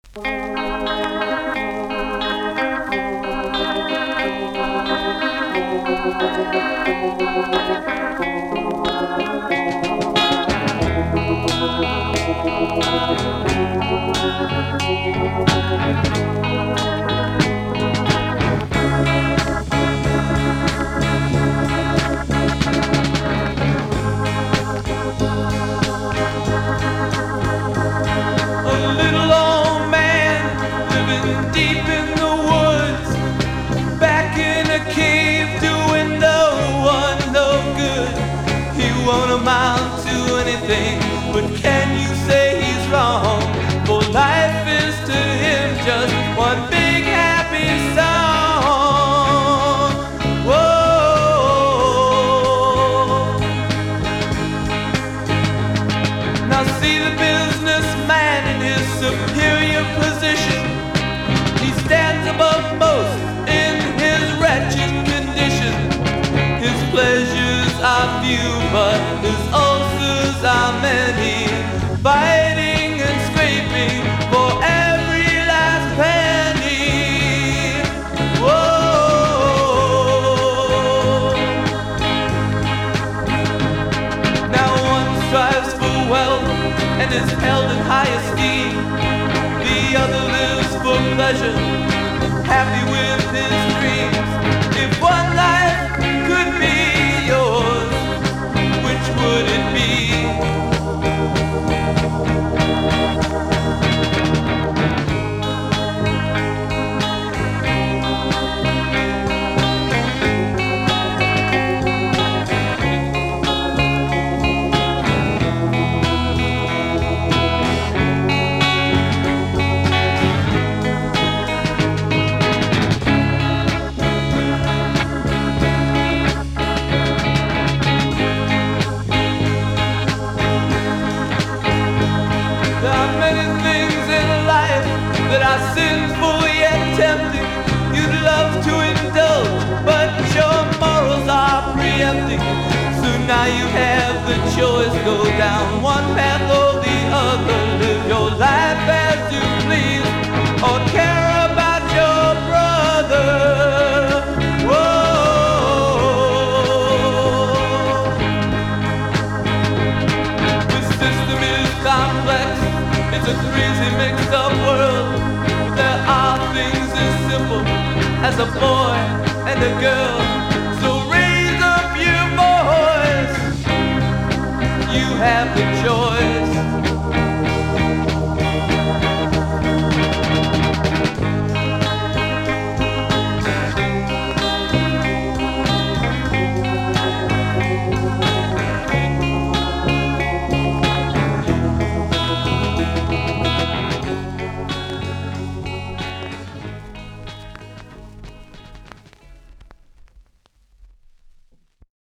Deep in the woods, back in a cave, doing no one no good. He won't amount to anything, but can you say he's wrong? For life is to him just one big happy song. Whoa. Now see the businessman in his superior position. He stands above most in his wretched condition. His pleasures are few, but his ulcers are many, fighting and scraping for every last penny. Whoa. Now one strives for wealth and is held in high esteem. The other lives for pleasure, happy with his dreams. If one life could be yours, which would it be? That are sinful yet tempting, you'd love to indulge, but your morals are preempting. So now you have the choice, go down one path or the other. Live your life as you please, or care about your brother. Whoa. The system is complex, it's a crazy mixed up world. There are things as simple as a boy and a girl. So raise up your voice, you have the choice.